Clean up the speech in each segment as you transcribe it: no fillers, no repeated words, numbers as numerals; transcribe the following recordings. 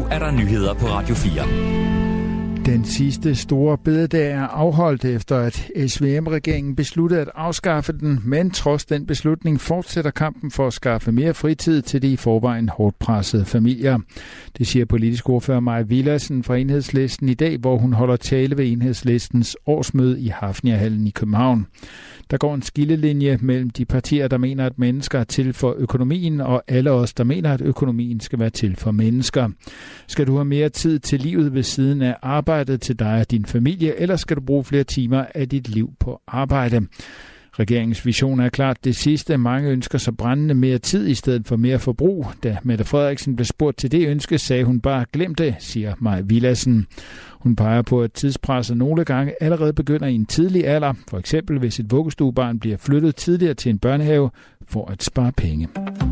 er der nyheder på Radio 4. Den sidste store bededag er afholdt efter, at SVM-regeringen besluttede at afskaffe den, men trods den beslutning fortsætter kampen for at skaffe mere fritid til de i forvejen hårdt pressede familier. Det siger politisk ordfører Mai Villadsen fra Enhedslisten i dag, hvor hun holder tale ved Enhedslistens årsmøde i Hafnia-hallen i København. Der går en skillelinje mellem de partier, der mener, at mennesker er til for økonomien, og alle os, der mener, at økonomien skal være til for mennesker. Skal du have mere tid til livet ved siden af arbejdet til dig og din familie, eller skal du bruge flere timer af dit liv på arbejde? Regeringens vision er klart det sidste. Mange ønsker sig brændende mere tid i stedet for mere forbrug. Da Mette Frederiksen blev spurgt til det ønske, sagde hun bare, glem det, siger Mai Villadsen. Hun peger på, at tidspresset nogle gange allerede begynder i en tidlig alder. For eksempel hvis et vuggestuebarn bliver flyttet tidligere til en børnehave for at spare penge.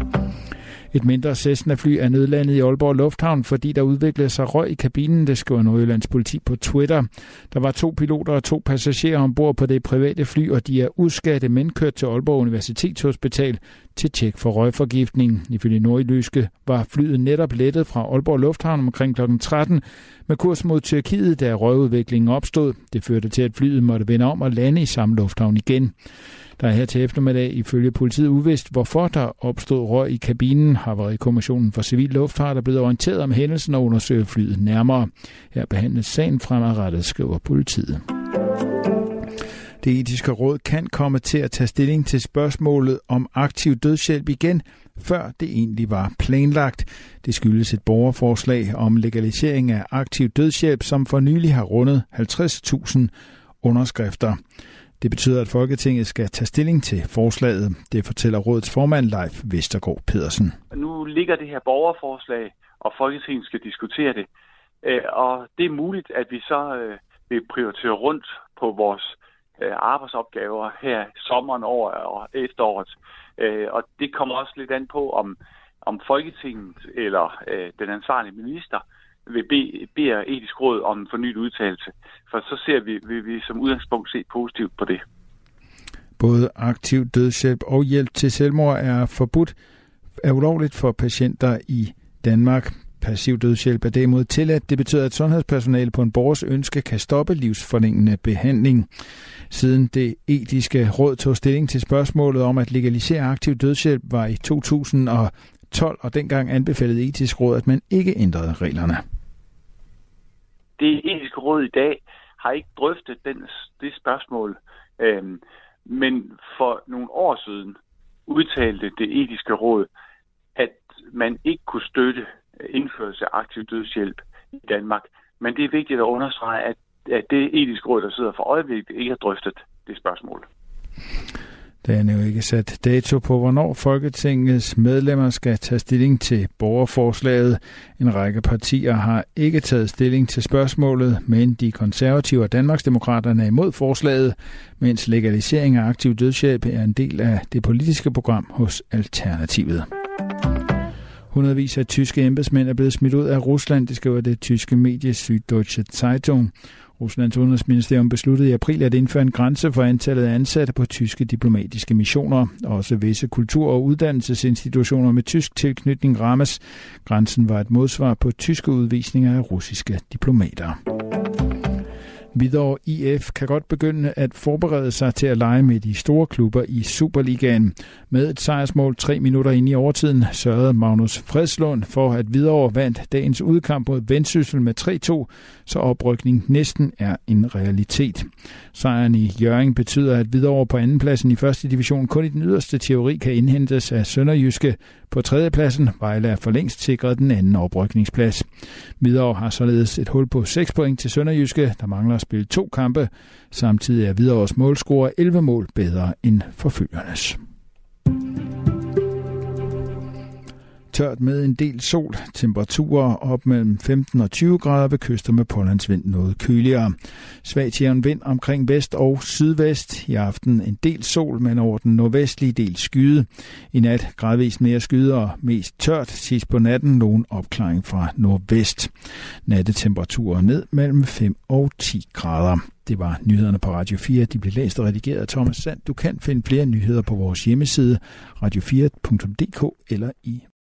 Et mindre Cessna-fly er nødlandet i Aalborg Lufthavn, fordi der udviklede sig røg i kabinen, det skriver Nordjyllands politi på Twitter. Der var 2 piloter og 2 passagerer ombord på det private fly, og de er uskadte, men kørt til Aalborg Universitetshospital til tjek for røgforgiftning. Ifølge Nordjyske var flyet netop lettet fra Aalborg Lufthavn omkring kl. 13 med kurs mod Tyrkiet, da røgudviklingen opstod. Det førte til, at flyet måtte vende om og lande i samme lufthavn igen. Der er her til eftermiddag ifølge politiet uvist, hvorfor der opstod røg i kabinen. Havarikommissionen for Civil Luftfart er blevet orienteret om hændelsen og undersøger flyet nærmere. Her behandles sagen fremadrettet, skriver politiet. Det etiske råd kan komme til at tage stilling til spørgsmålet om aktiv dødshjælp igen, før det egentlig var planlagt. Det skyldes et borgerforslag om legalisering af aktiv dødshjælp, som for nylig har rundet 50.000 underskrifter. Det betyder, at Folketinget skal tage stilling til forslaget. Det fortæller rådets formand Leif Vestergaard Pedersen. Nu ligger det her borgerforslag, og Folketinget skal diskutere det. Og det er muligt, at vi så vil prioritere rundt på vores arbejdsopgaver her sommeren over og efteråret. Og det kommer også lidt an på, om Folketinget eller den ansvarlige minister vil bede etisk råd om en fornyet udtalelse. For så vil vi som udgangspunkt se positivt på det. Både aktiv dødshjælp og hjælp til selvmord er ulovligt for patienter i Danmark. Passiv dødshjælp er derimod tilladt. Det betyder, at sundhedspersonale på en borgers ønske kan stoppe livsforlængende behandling. Siden det etiske råd tog stilling til spørgsmålet om at legalisere aktiv dødshjælp var i 2012, og dengang anbefalede etisk råd, at man ikke ændrede reglerne. Det etiske råd i dag har ikke drøftet det spørgsmål, men for nogle år siden udtalte det etiske råd, at man ikke kunne støtte indførelse af aktiv dødshjælp i Danmark. Men det er vigtigt at understrege, at det etiske råd, der sidder for øjeblikket, ikke har drøftet det spørgsmål. Der er jo ikke sat dato på, hvornår Folketingets medlemmer skal tage stilling til borgerforslaget. En række partier har ikke taget stilling til spørgsmålet, men de konservative og Danmarksdemokraterne er imod forslaget, mens legalisering af aktiv dødshjælp er en del af det politiske program hos Alternativet. Hundredvis af tyske embedsmænd er blevet smidt ud af Rusland, det skriver det tyske medie Süddeutsche Zeitung. Ruslands udenrigsministerium besluttede i april at indføre en grænse for antallet af ansatte på tyske diplomatiske missioner. Også visse kultur- og uddannelsesinstitutioner med tysk tilknytning rammes. Grænsen var et modsvar på tyske udvisninger af russiske diplomater. Hvidovre IF kan godt begynde at forberede sig til at lege med de store klubber i Superligaen. Med et sejrsmål 3 minutter inde i overtiden sørgede Magnus Fredslund for, at Hvidovre vandt dagens udkamp mod Vendsyssel med 3-2, så oprykning næsten er en realitet. Sejren i Hjørring betyder, at Hvidovre på andenpladsen i første division kun i den yderste teori kan indhentes af Sønderjyske. På tredjepladsen Vejle er for længst sikret den anden oprykningsplads. Hvidovre har således et hul på 6 point til Sønderjyske, der mangler at spille 2 kampe. Samtidig er Hvidovres målscorer 11 mål bedre end forfølgernes. Tørt med en del sol. Temperaturer op mellem 15 og 20 grader ved kyster med pålandsvind noget køligere. Svag til jævn vind omkring vest og sydvest. I aften en del sol, men over den nordvestlige del skyde. I nat gradvist mere skyde og mest tørt. Sidst på natten nogen opklaring fra nordvest. Nattetemperaturer ned mellem 5 og 10 grader. Det var nyhederne på Radio 4. De blev læst og redigeret af Thomas Sand. Du kan finde flere nyheder på vores hjemmeside radio4.dk eller i